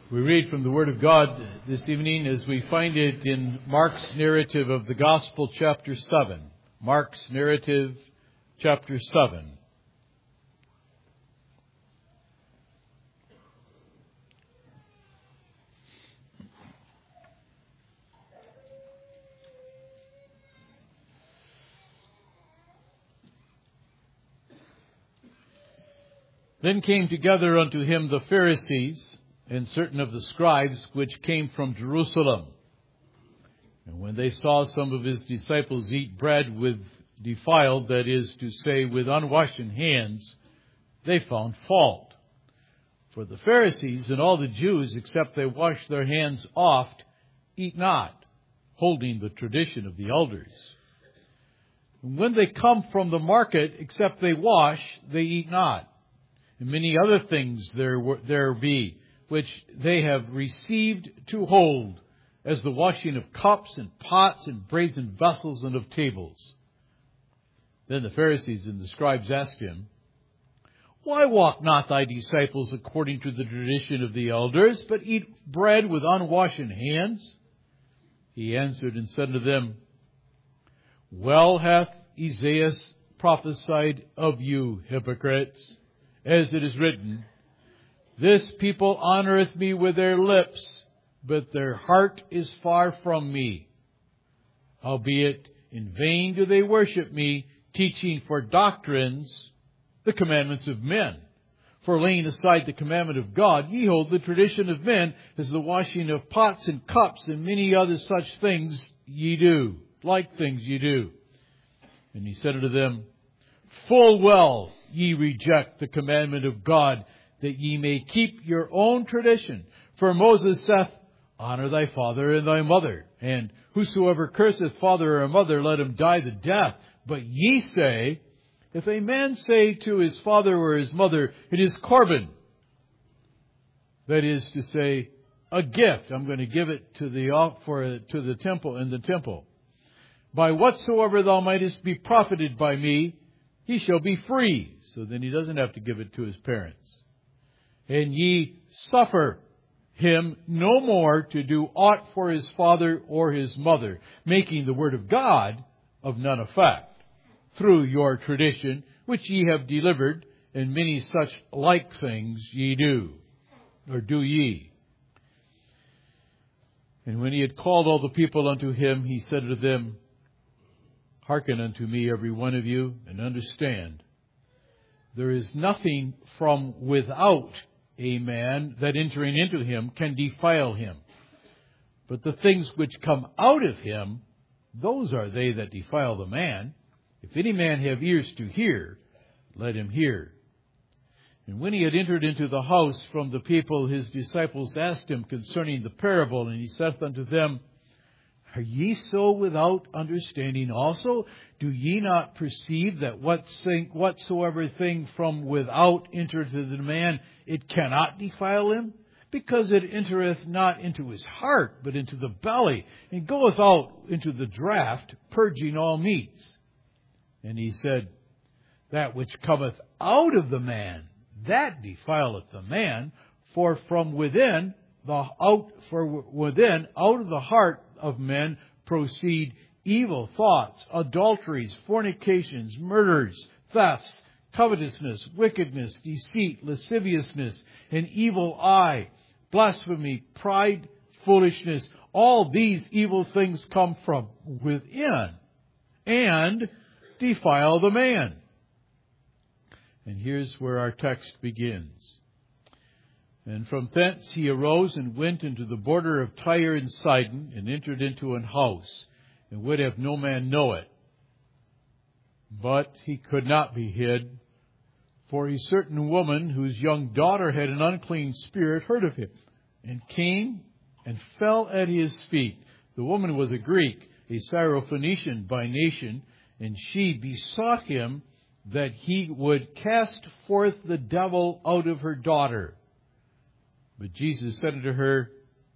We read from the Word of God this evening as we find it in Mark's narrative of the Gospel, chapter 7. Mark's narrative, chapter 7. Then came together unto him the Pharisees, and certain of the scribes which came from Jerusalem. And when they saw some of his disciples eat bread with defiled, that is to say, with unwashed hands, they found fault. For the Pharisees and all the Jews, except they wash their hands oft, eat not, holding the tradition of the elders. And when they come from the market, except they wash, they eat not. And many other things there be, which they have received to hold, as the washing of cups and pots and brazen vessels and of tables. Then the Pharisees and the scribes asked him, Why walk not thy disciples according to the tradition of the elders, but eat bread with unwashed hands? He answered and said to them, Well hath Isaiah prophesied of you, hypocrites, as it is written, This people honoreth me with their lips, but their heart is far from me. Howbeit, in vain do they worship me, teaching for doctrines the commandments of men. For laying aside the commandment of God, ye hold the tradition of men, as the washing of pots and cups, and many other such things ye do, like things ye do. And he said unto them, Full well ye reject the commandment of God, that ye may keep your own tradition. For Moses saith, Honor thy father and thy mother, and whosoever curseth father or mother, let him die the death. But ye say, If a man say to his father or his mother, It is Corban, that is to say, a gift, I'm going to give it to the temple, in the temple. By whatsoever thou mightest be profited by me, he shall be free. So then he doesn't have to give it to his parents. And ye suffer him no more to do aught for his father or his mother, making the word of God of none effect, through your tradition, which ye have delivered, and many such like things ye do, or do ye. And when he had called all the people unto him, he said to them, Hearken unto me, every one of you, and understand. There is nothing from without a man that entering into him can defile him. But the things which come out of him, those are they that defile the man. If any man have ears to hear, let him hear. And when he had entered into the house from the people, his disciples asked him concerning the parable, and he saith unto them, Are ye so without understanding also? Do ye not perceive that whatsoever thing from without entereth into the man, it cannot defile him? Because it entereth not into his heart, but into the belly, and goeth out into the draught, purging all meats. And he said, That which cometh out of the man, that defileth the man, for within, out of the heart of men proceed evil thoughts, adulteries, fornications, murders, thefts, covetousness, wickedness, deceit, lasciviousness, an evil eye, blasphemy, pride, foolishness. All these evil things come from within and defile the man. And here's where our text begins. And from thence he arose and went into the border of Tyre and Sidon, and entered into an house, and would have no man know it. But he could not be hid, for a certain woman whose young daughter had an unclean spirit heard of him, and came and fell at his feet. The woman was a Greek, a Syrophoenician by nation, and she besought him that he would cast forth the devil out of her daughter. But Jesus said unto her,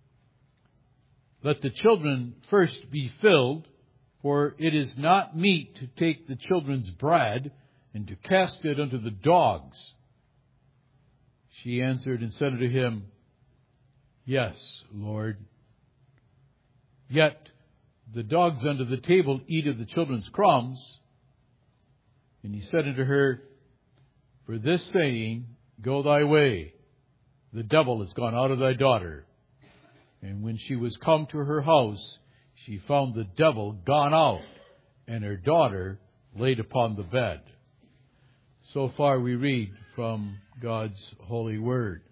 Let the children first be filled, for it is not meet to take the children's bread, and to cast it unto the dogs. She answered and said unto him, Yes, Lord. Yet the dogs under the table eat of the children's crumbs. And he said unto her, For this saying, go thy way. The devil is gone out of thy daughter. And when she was come to her house, she found the devil gone out, and her daughter laid upon the bed. So far we read from God's holy word.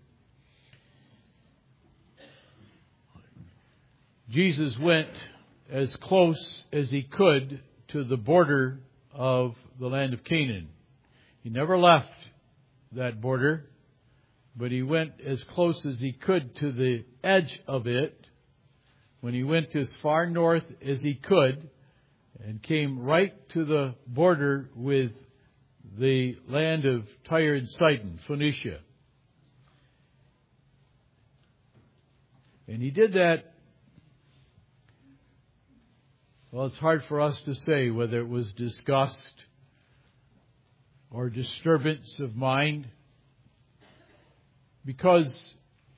Jesus went as close as he could to the border of the land of Canaan. He never left that border, but he went as close as he could to the edge of it. When he went as far north as he could and came right to the border with the land of Tyre and Sidon, Phoenicia. And he did that. Well, it's hard for us to say whether it was disgust or disturbance of mind, because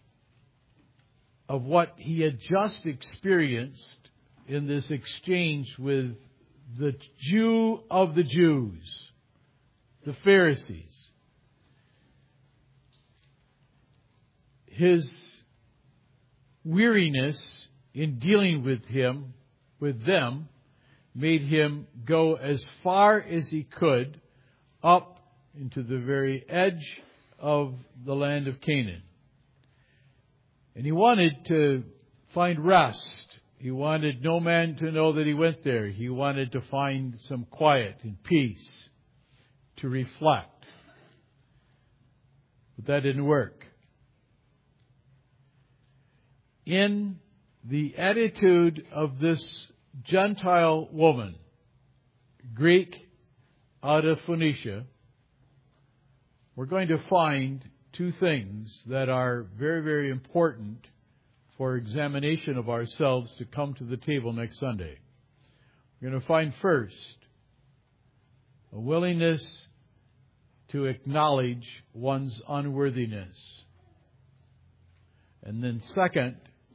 of what he had just experienced in this exchange with the Jew of the Jews, the Pharisees. His weariness in dealing with them, made him go as far as he could up into the very edge of the land of Canaan. And he wanted to find rest. He wanted no man to know that he went there. He wanted to find some quiet and peace to reflect. But that didn't work. In the attitude of this Gentile woman, Greek out of Phoenicia, we're going to find two things that are very, very important for examination of ourselves to come to the table next Sunday. We're going to find first a willingness to acknowledge one's unworthiness. And then second,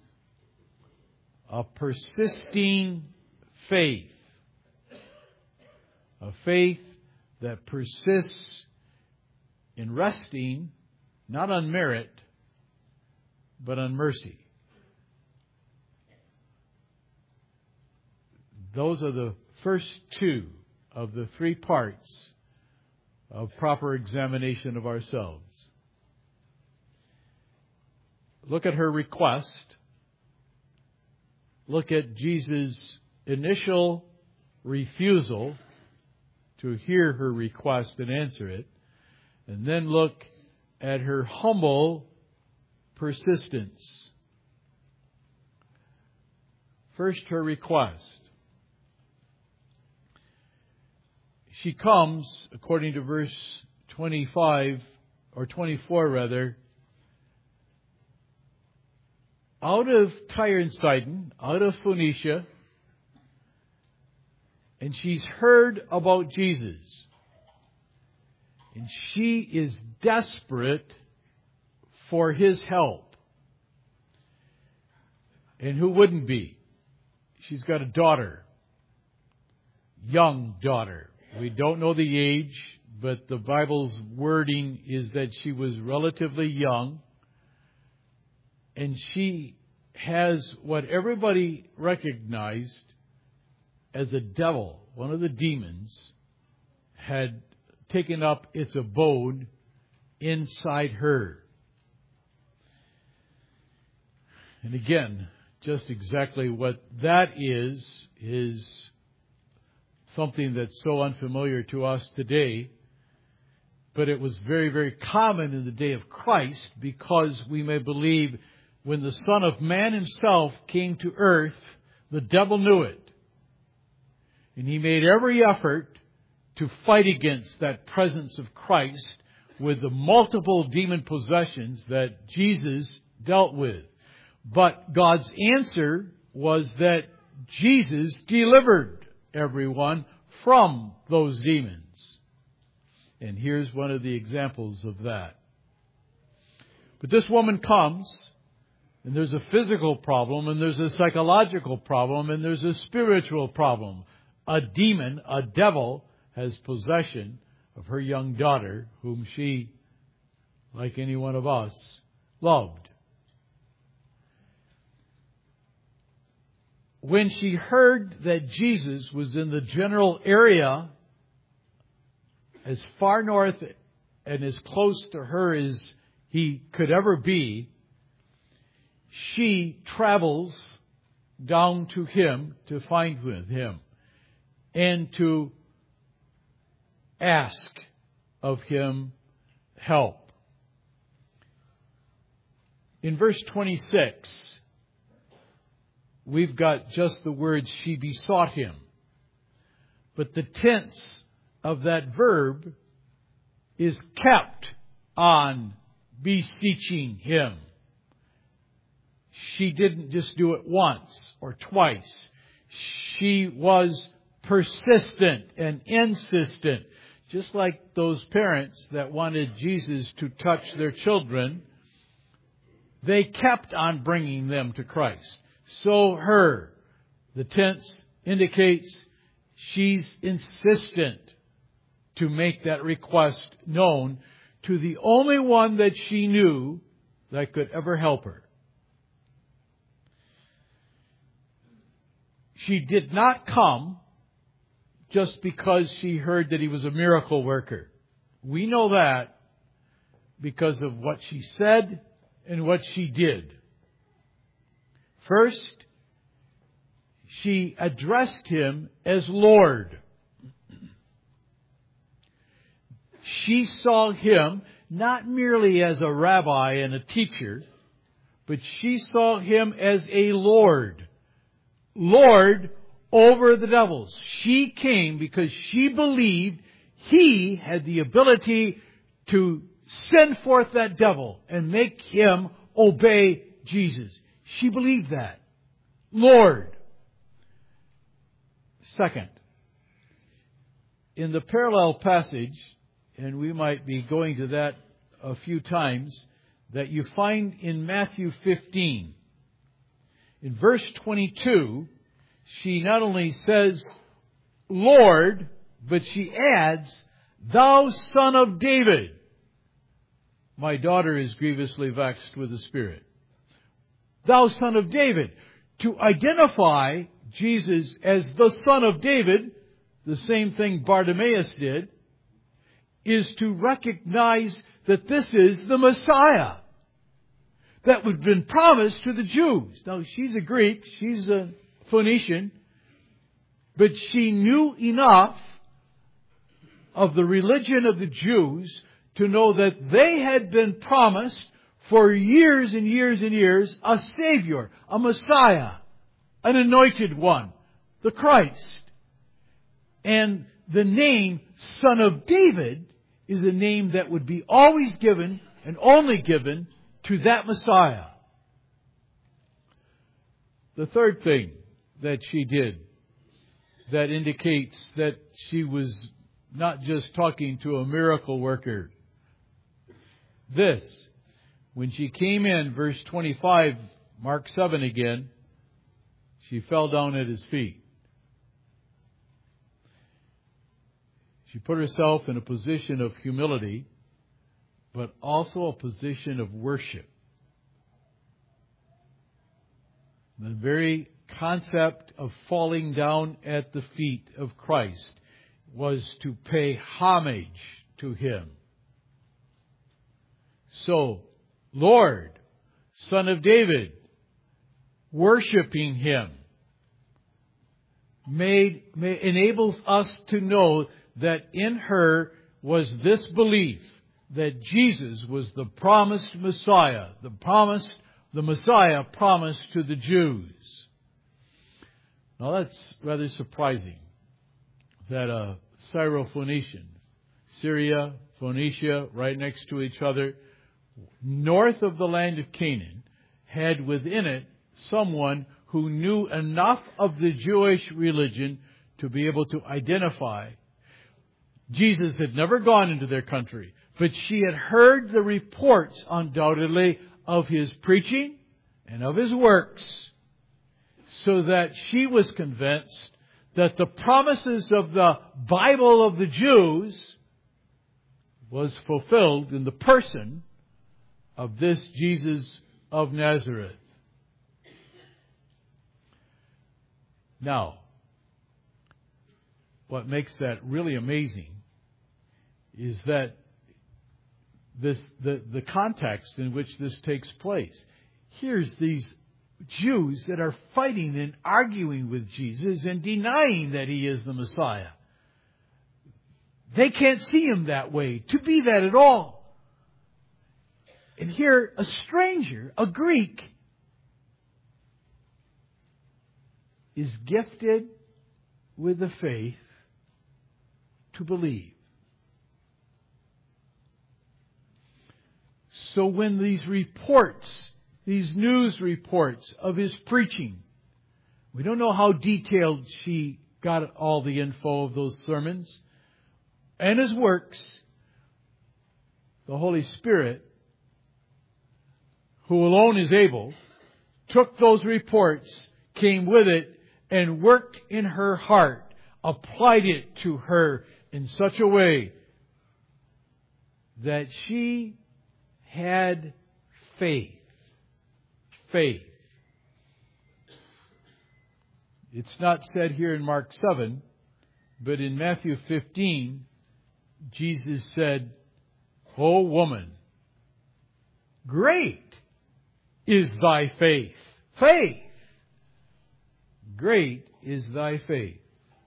a persisting faith. A faith that persists in resting, not on merit, but on mercy. Those are the first two of the three parts of proper examination of ourselves. Look at her request. Look at Jesus' initial refusal to hear her request and answer it. And then look at her humble persistence. First, her request. She comes, according to verse 25, or 24 rather, out of Tyre and Sidon, out of Phoenicia, and she's heard about Jesus. And she is desperate for His help. And who wouldn't be? She's got a daughter, young daughter. We don't know the age, but the Bible's wording is that she was relatively young. And she has what everybody recognized as a devil, one of the demons, had taken up its abode inside her. And again, just exactly what that is something that's so unfamiliar to us today. But it was very, very common in the day of Christ, because we may believe when the Son of Man Himself came to earth, the devil knew it. And he made every effort to fight against that presence of Christ with the multiple demon possessions that Jesus dealt with. But God's answer was that Jesus delivered everyone from those demons. And here's one of the examples of that. But this woman comes, And there's a physical problem, and there's a psychological problem, and there's a spiritual problem. A demon, a devil, has possession of her young daughter, whom she, like any one of us, loved. When she heard that Jesus was in the general area, as far north and as close to her as he could ever be, she travels down to him to find with him and to ask of him help. In verse 26, we've got just the words, she besought him. But the tense of that verb is kept on beseeching him. She didn't just do it once or twice. She was persistent and insistent. Just like those parents that wanted Jesus to touch their children, they kept on bringing them to Christ. So her, the tense indicates she's insistent to make that request known to the only one that she knew that could ever help her. She did not come just because she heard that he was a miracle worker. We know that because of what she said and what she did. First, she addressed him as Lord. She saw him not merely as a rabbi and a teacher, but she saw him as a Lord. Lord over the devils. She came because she believed he had the ability to send forth that devil and make him obey Jesus. She believed that. Lord. Second, in the parallel passage, and we might be going to that a few times, that you find in Matthew 15. In verse 22, she not only says, Lord, but she adds, Thou Son of David. My daughter is grievously vexed with the Spirit. Thou Son of David. To identify Jesus as the Son of David, the same thing Bartimaeus did, is to recognize that this is the Messiah that would have been promised to the Jews. Now, she's a Greek, she's a Phoenician, but she knew enough of the religion of the Jews to know that they had been promised for years and years and years a Savior, a Messiah, an anointed one, the Christ. And the name Son of David is a name that would be always given and only given to that Messiah. The third thing that she did that indicates that she was not just talking to a miracle worker. This, when she came in, verse 25, Mark 7 again, she fell down at his feet. She put herself in a position of humility, but also a position of worship. The very concept of falling down at the feet of Christ was to pay homage to Him. So, Lord, Son of David, worshiping Him enables us to know that in her was this belief that Jesus was the promised Messiah, the Messiah promised to the Jews. Now that's rather surprising that a Syro-Phoenician, Syria, Phoenicia, right next to each other, north of the land of Canaan, had within it someone who knew enough of the Jewish religion to be able to identify. Jesus had never gone into their country, but she had heard the reports undoubtedly of His preaching and of His works, so that she was convinced that the promises of the Bible of the Jews was fulfilled in the person of this Jesus of Nazareth. Now, what makes that really amazing is that the context in which this takes place. Here's these Jews that are fighting and arguing with Jesus and denying that He is the Messiah. They can't see Him that way, to be that at all. And here, a stranger, a Greek, is gifted with the faith to believe. So when these reports, these news reports of His preaching, we don't know how detailed she got all the info of those sermons, and His works, the Holy Spirit, who alone is able, took those reports, came with it, and worked in her heart, applied it to her in such a way that she had faith. Faith. It's not said here in Mark 7, but in Matthew 15, Jesus said, "O woman, great is thy faith." Faith. Great is thy faith.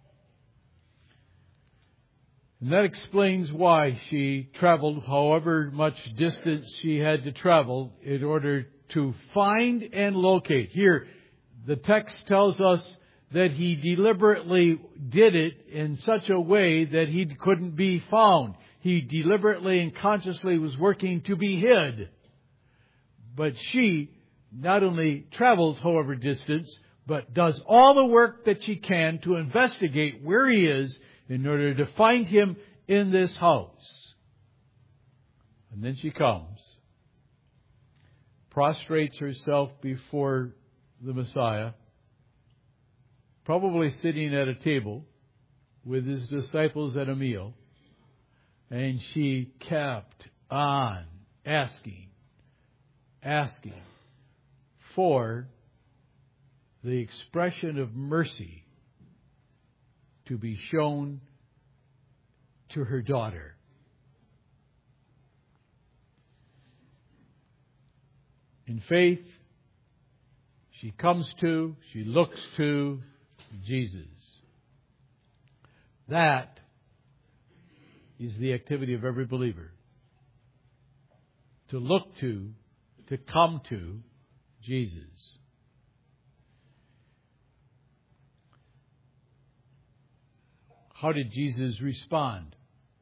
And that explains why she traveled however much distance she had to travel in order to find and locate. Here, the text tells us that He deliberately did it in such a way that He couldn't be found. He deliberately and consciously was working to be hid. But she not only travels however distance, but does all the work that she can to investigate where He is in order to find Him in this house. And then she comes, prostrates herself before the Messiah, probably sitting at a table with His disciples at a meal, and she kept on asking for the expression of mercy to be shown to her daughter. In faith, she looks to Jesus. That is the activity of every believer. To look to come to Jesus. How did Jesus respond?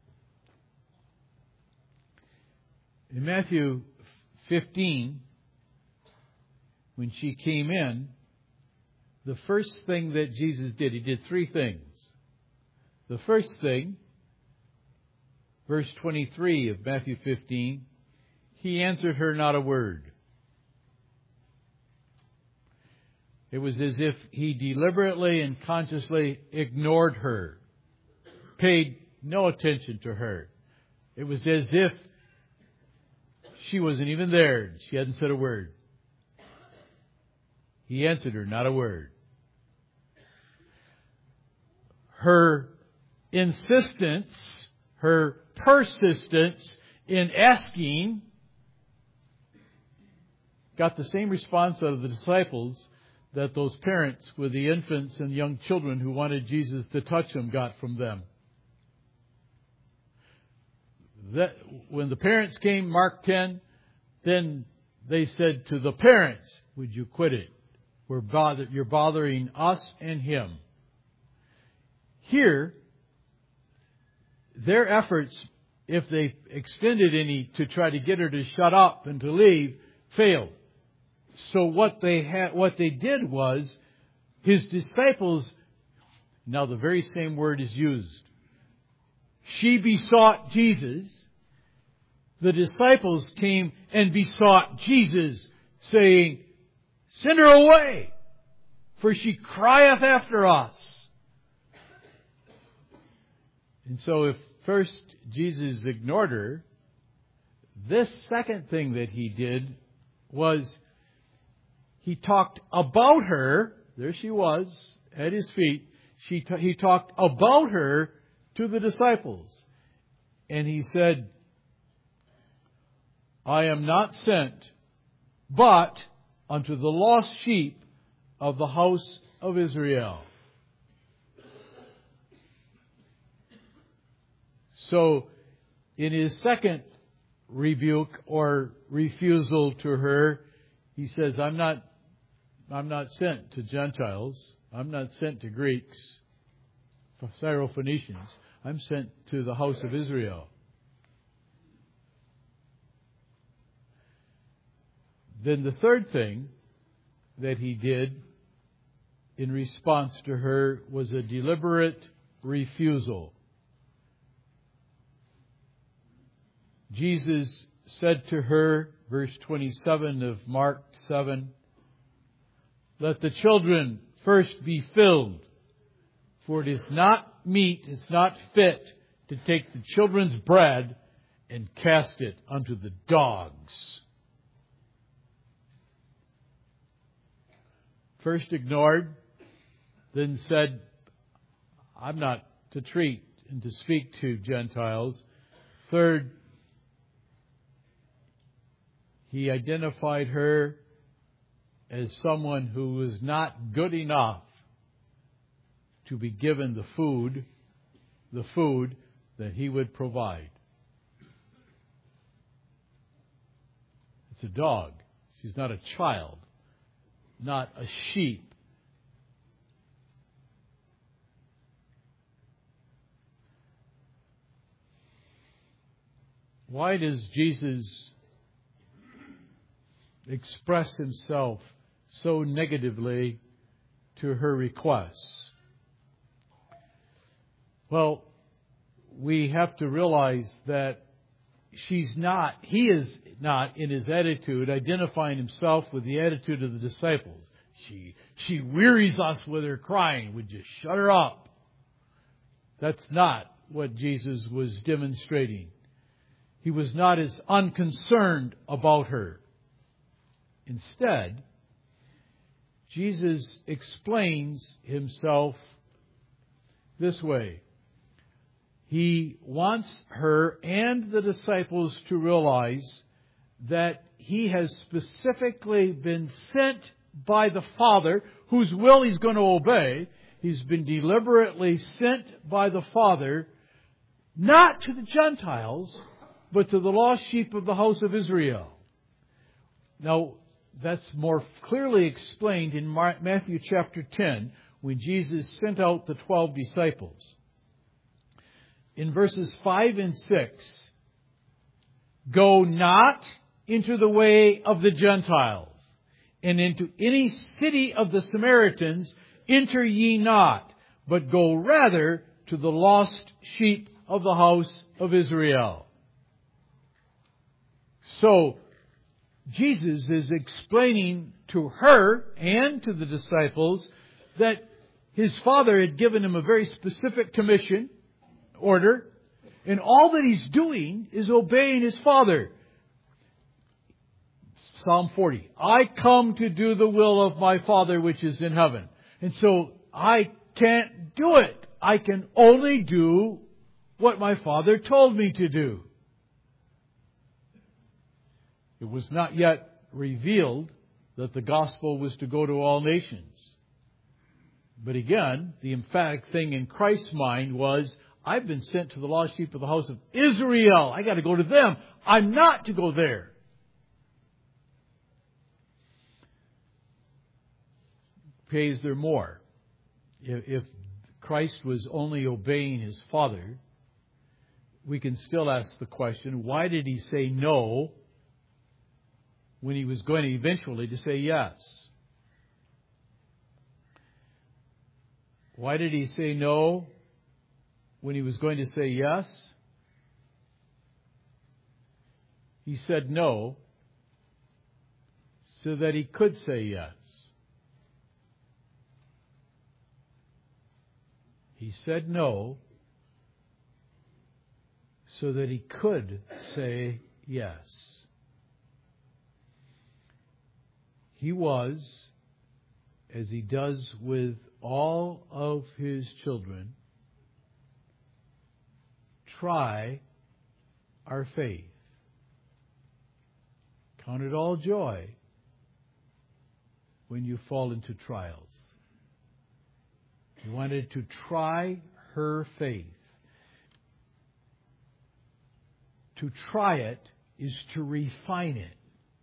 In Matthew 15, when she came in, the first thing that Jesus did, He did three things. The first thing, verse 23 of Matthew 15, He answered her not a word. It was as if He deliberately and consciously ignored her, paid no attention to her. It was as if she wasn't even there. She hadn't said a word. He answered her not a word. Her insistence, her persistence in asking got the same response out of the disciples that those parents with the infants and young children who wanted Jesus to touch them got from them. That when the parents came, Mark 10, then they said to the parents, "Would you quit it? You're bothering us and Him." Here, their efforts, if they extended any to try to get her to shut up and to leave, failed. So what they did was, His disciples, now the very same word is used. She besought Jesus. The disciples came and besought Jesus, saying, Send her away, for she crieth after us. And so if first Jesus ignored her, this second thing that he did was he talked about her. There she was at his feet. He talked about her to the disciples. And he said, I am not sent but unto the lost sheep of the house of Israel. So, in his second rebuke or refusal to her, he says, I'm not sent to Gentiles. I'm not sent to Greeks, Syrophoenicians. I'm sent to the house of Israel. Then the third thing that he did in response to her was a deliberate refusal. Jesus said to her, verse 27 of Mark 7, let the children first be filled, for it is not meet, it's not fit to take the children's bread and cast it unto the dogs. First ignored, then said, I'm not to treat and to speak to Gentiles. Third, he identified her as someone who was not good enough to be given the food that he would provide. It's a dog. She's not a child, not a sheep. Why does Jesus express himself so negatively to her requests? Well, we have to realize that he is not in his attitude identifying himself with the attitude of the disciples. She wearies us with her crying. Would you shut her up? That's not what Jesus was demonstrating. He was not as unconcerned about her. Instead, Jesus explains himself this way. He wants her and the disciples to realize that he has specifically been sent by the Father, whose will he's going to obey. He's been deliberately sent by the Father, not to the Gentiles, but to the lost sheep of the house of Israel. Now, that's more clearly explained in Matthew chapter 10, when Jesus sent out the 12 disciples. In verses 5 and 6, go not into the way of the Gentiles, and into any city of the Samaritans enter ye not, but go rather to the lost sheep of the house of Israel. So, Jesus is explaining to her and to the disciples that his Father had given him a very specific commission, order, and all that he's doing is obeying his Father. Psalm 40, I come to do the will of my Father which is in heaven. And so I can't do it. I can only do what my Father told me to do. It was not yet revealed that the gospel was to go to all nations. But again, the emphatic thing in Christ's mind was, I've been sent to the lost sheep of the house of Israel. I got to go to them. I'm not to go there. Pays there more. If Christ was only obeying his Father, we can still ask the question, why did he say no when he was going to eventually to say yes? Why did he say no when he was going to say yes? He said no so that he could say yes. He said no so that he could say yes. He was, as he does with all of his children, try our faith. Count it all joy when you fall into trials. He wanted to try her faith. To try it is to refine it.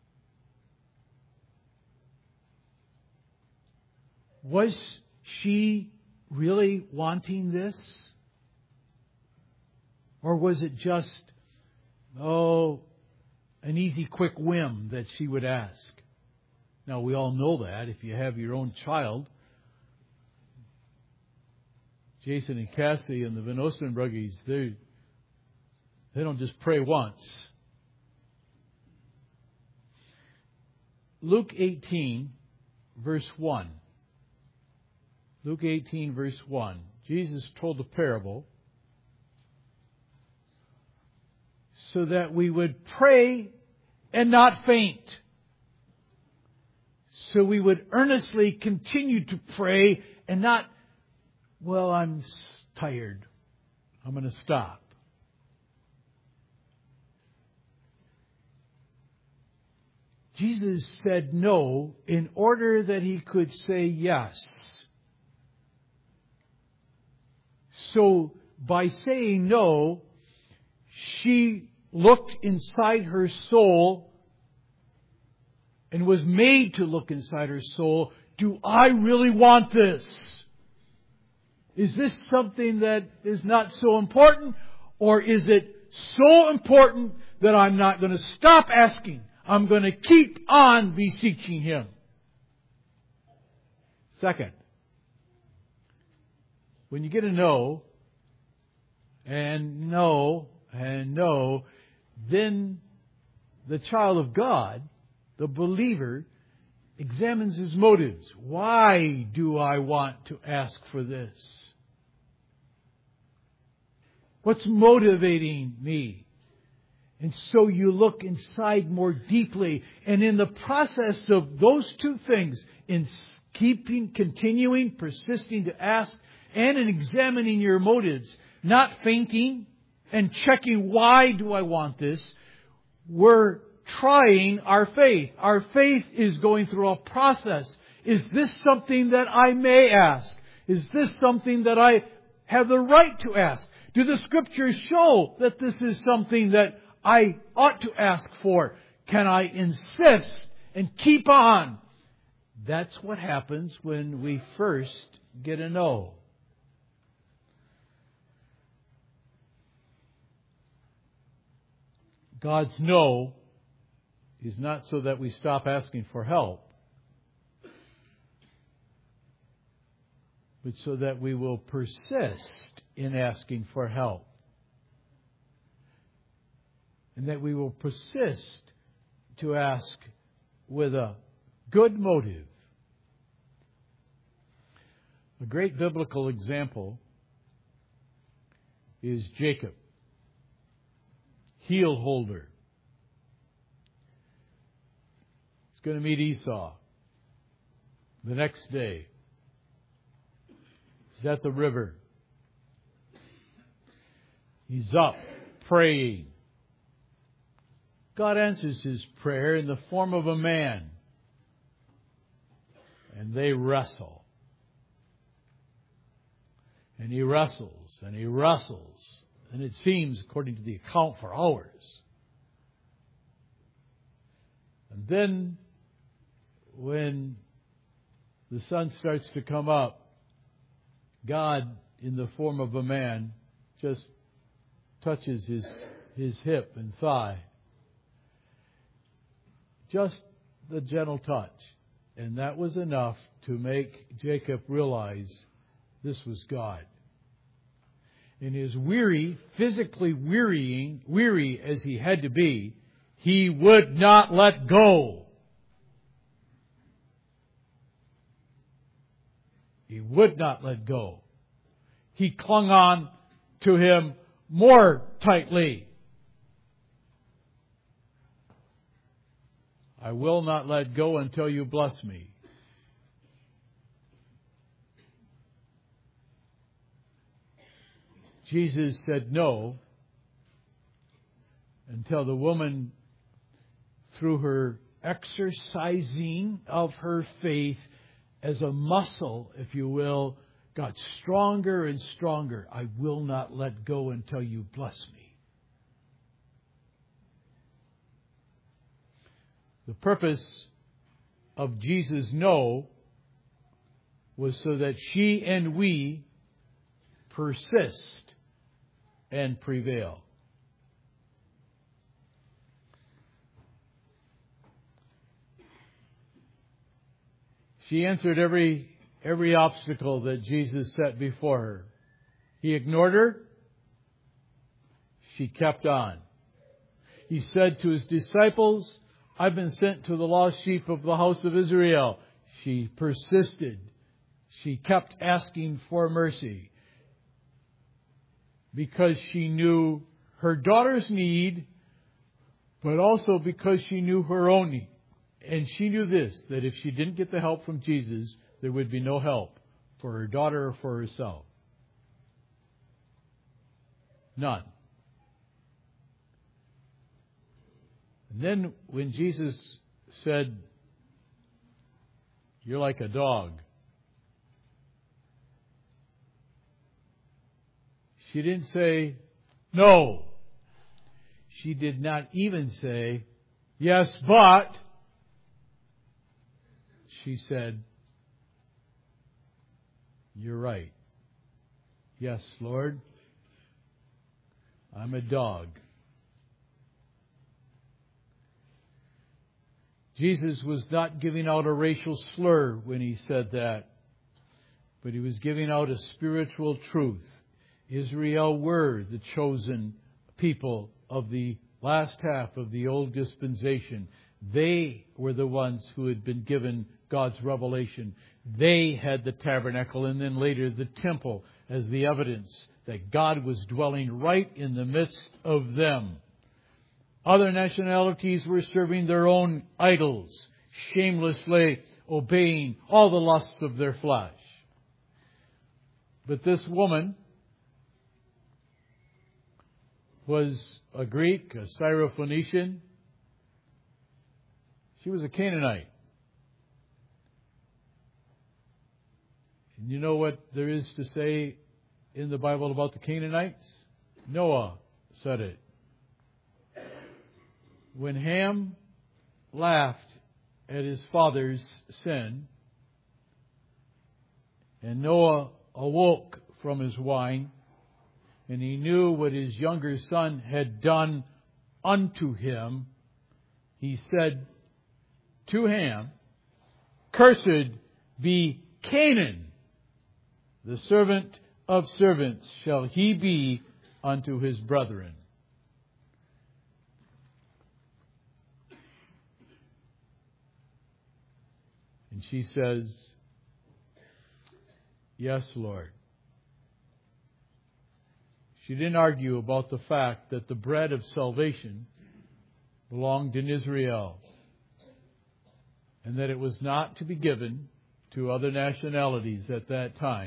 Was she really wanting this? Or was it just, an easy, quick whim that she would ask? Now, we all know that if you have your own child. Jason and Cassie and the Van Ostenbruggies, they don't just pray once. Luke 18, verse 1. Luke 18, verse 1. Jesus told a parable so that we would pray and not faint. So we would earnestly continue to pray and not, I'm tired. I'm going to stop. Jesus said no in order that he could say yes. So by saying no, she looked inside her soul and was made to look inside her soul. Do I really want this? Is this something that is not so important? Or is it so important that I'm not going to stop asking? I'm going to keep on beseeching Him. Second, when you get a no, and no, and no, then the child of God, the believer, examines his motives. Why do I want to ask for this? What's motivating me? And so you look inside more deeply. And in the process of those two things, in continuing, persisting to ask, and in examining your motives, not fainting and checking, why do I want this? We're trying our faith. Our faith is going through a process. Is this something that I may ask? Is this something that I have the right to ask? Do the Scriptures show that this is something that I ought to ask for? Can I insist and keep on? That's what happens when we first get a no. God's no is not so that we stop asking for help, but so that we will persist in asking for help. And that we will persist to ask with a good motive. A great biblical example is Jacob, heel holder. He's going to meet Esau the next day. He's at the river. He's up praying. God answers his prayer in the form of a man. And they wrestle. And he wrestles, and he wrestles. And it seems, according to the account, for hours. And then, when the sun starts to come up, God, in the form of a man, just touches his hip and thigh. Just the gentle touch. And that was enough to make Jacob realize this was God. In his physically weary as he had to be, he would not let go. He would not let go. he clung on to him more tightly. I will not let go until you bless me. Jesus said no until the woman, through her exercising of her faith as a muscle, if you will, got stronger and stronger. I will not let go until you bless me. The purpose of Jesus' no was so that she and we persist and prevail. She answered every obstacle that Jesus set before her. He ignored her. She kept on. He said to his disciples, I've been sent to the lost sheep of the house of Israel. She persisted. She kept asking for mercy because she knew her daughter's need, but also because she knew her own need. And she knew this, that if she didn't get the help from Jesus, there would be no help for her daughter or for herself. None. And then when Jesus said, you're like a dog, she didn't say, no. She did not even say, yes, but. She said, you're right. Yes, Lord, I'm a dog. Jesus was not giving out a racial slur when he said that, but he was giving out a spiritual truth. Israel were the chosen people of the last half of the old dispensation. They were the ones who had been given God's revelation. They had the tabernacle and then later the temple as the evidence that God was dwelling right in the midst of them. Other nationalities were serving their own idols, shamelessly obeying all the lusts of their flesh. But this woman was a Greek, a Syrophoenician. She was a Canaanite. And you know what there is to say in the Bible about the Canaanites? Noah said it. When Ham laughed at his father's sin, and Noah awoke from his wine, and he knew what his younger son had done unto him, he said to Ham, cursed be Canaan, the servant of servants shall he be unto his brethren. And she says, yes, Lord. She didn't argue about the fact that the bread of salvation belonged in Israel and that it was not to be given to other nationalities at that time.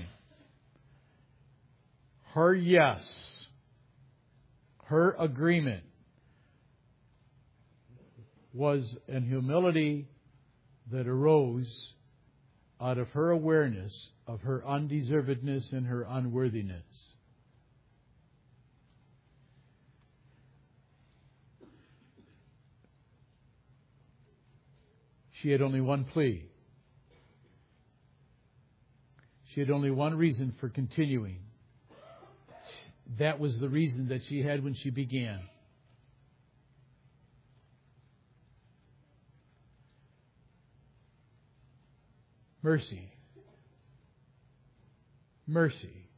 Her yes, her agreement was an humility that arose out of her awareness of her undeservedness and her unworthiness. She had only one plea. She had only one reason for continuing. That was the reason that she had when she began. Mercy. Mercy.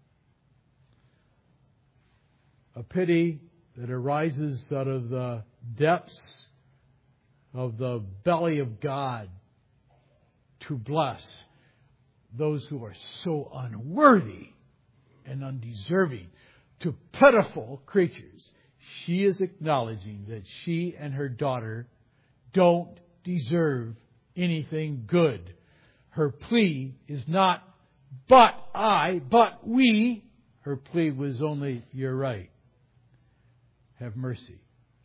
A pity that arises out of the depths of the belly of God to bless those who are so unworthy and undeserving to pitiful creatures. She is acknowledging that she and her daughter don't deserve anything good. Her plea is not, but we. Her plea was only, you're right. Have mercy.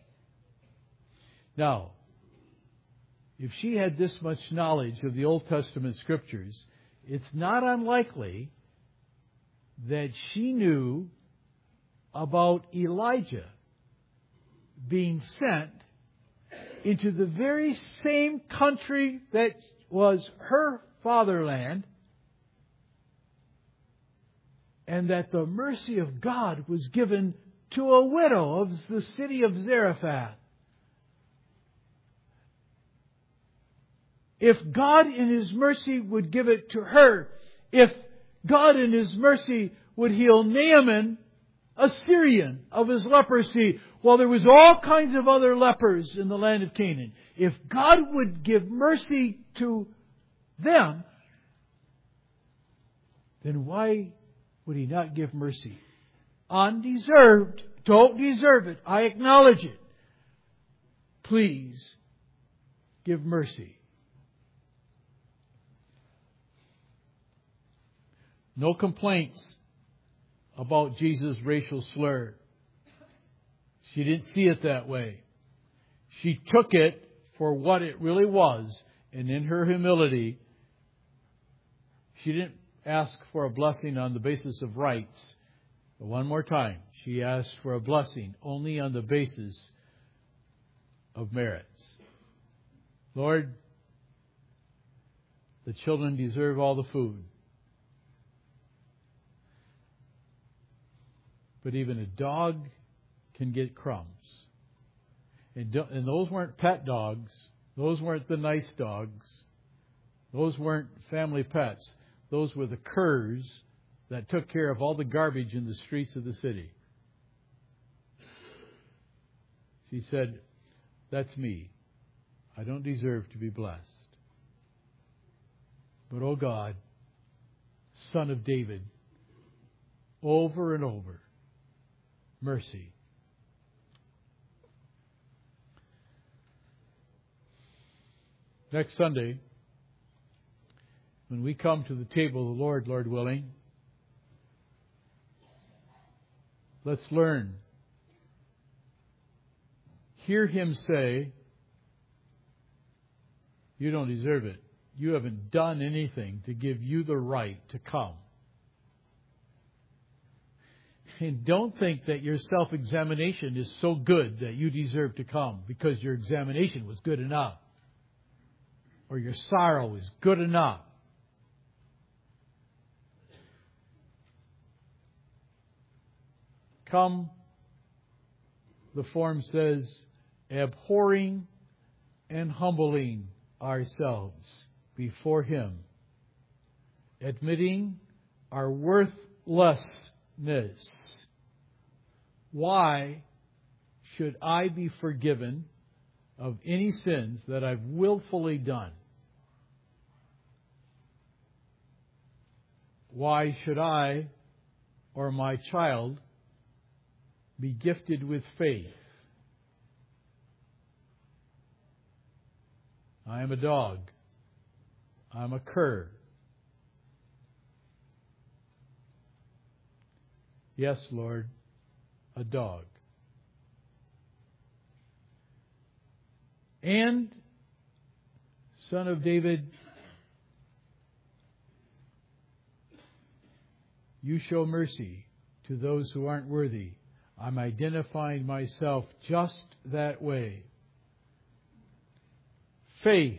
Now, if she had this much knowledge of the Old Testament Scriptures, it's not unlikely that she knew about Elijah being sent into the very same country that was her fatherland, and that the mercy of God was given to a widow of the city of Zarephath. If God in His mercy would give it to her, if God in His mercy would heal Naaman, a Syrian, of his leprosy, while there was all kinds of other lepers in the land of Canaan, if God would give mercy to them, then why would He not give mercy? Undeserved. Don't deserve it. I acknowledge it. Please give mercy. No complaints about Jesus' racial slur. She didn't see it that way. She took it for what it really was, and in her humility, she didn't ask for a blessing on the basis of rights. But one more time, she asked for a blessing only on the basis of merits. Lord, the children deserve all the food. But even a dog can get crumbs. And those weren't pet dogs. Those weren't the nice dogs. Those weren't family pets. Those were the curs that took care of all the garbage in the streets of the city. She said, that's me. I don't deserve to be blessed. But, oh God, Son of David, over and over, mercy. Next Sunday, when we come to the table of the Lord, Lord willing, let's learn. Hear Him say, you don't deserve it. You haven't done anything to give you the right to come. And don't think that your self-examination is so good that you deserve to come because your examination was good enough. Or your sorrow is good enough. Come, the form says, abhorring and humbling ourselves before Him, admitting our worthlessness. Why should I be forgiven of any sins that I've willfully done? Why should I or my child be gifted with faith? I am a dog. I'm a cur. Yes, Lord, a dog. And, Son of David, you show mercy to those who aren't worthy. I'm identifying myself just that way. Faith.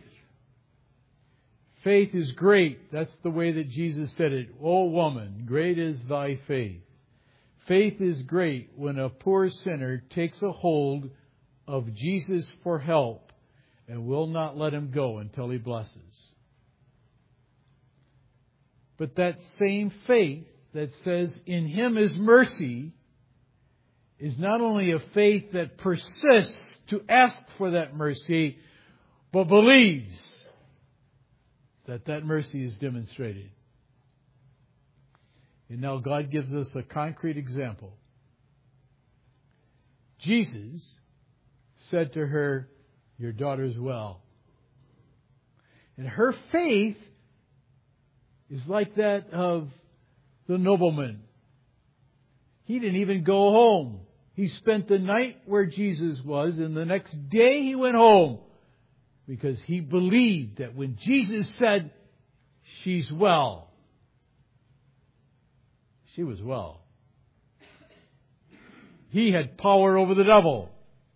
Faith is great. That's the way that Jesus said it. O woman, great is thy faith. Faith is great when a poor sinner takes a hold of Jesus for help and will not let Him go until He blesses. But that same faith that says in Him is mercy is not only a faith that persists to ask for that mercy, but believes that that mercy is demonstrated. And now God gives us a concrete example. Jesus said to her, "Your daughter's well." And her faith is like that of the nobleman. He didn't even go home. He spent the night where Jesus was, and the next day he went home because he believed that when Jesus said, "She's well," she was well. He had power over the devil.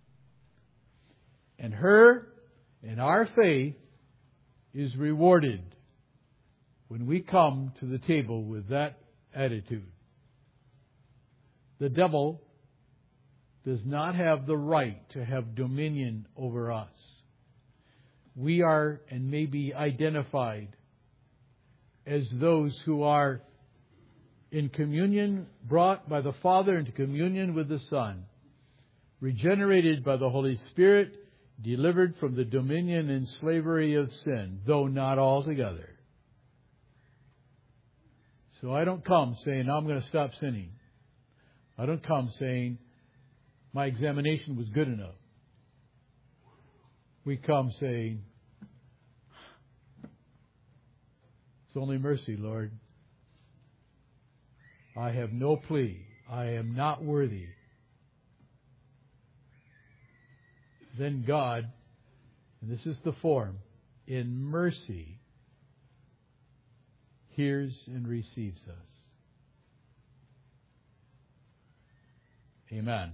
And her and our faith is rewarded when we come to the table with that attitude. The devil does not have the right to have dominion over us. We are and may be identified as those who are in communion, brought by the Father into communion with the Son, regenerated by the Holy Spirit, delivered from the dominion and slavery of sin, though not altogether. So I don't come saying, "I'm going to stop sinning." I don't come saying, "My examination was good enough." We come saying, "It's only mercy, Lord. I have no plea. I am not worthy." Then God, and this is the form, in mercy, hears and receives us. Amen.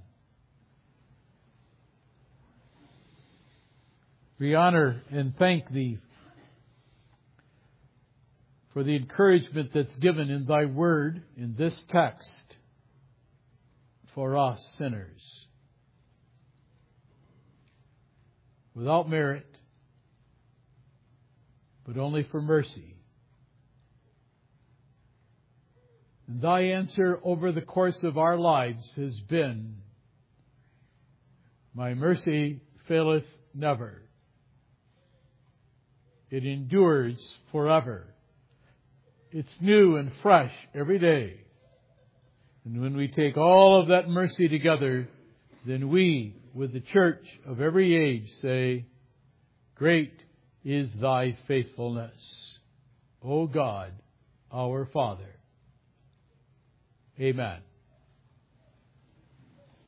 We honor and thank Thee for the encouragement that's given in Thy Word in this text for us sinners. Without merit, but only for mercy. And Thy answer over the course of our lives has been, "My mercy faileth never. It endures forever. It's new and fresh every day." And when we take all of that mercy together, then we, with the church of every age, say, "Great is Thy faithfulness, O God, our Father." Amen.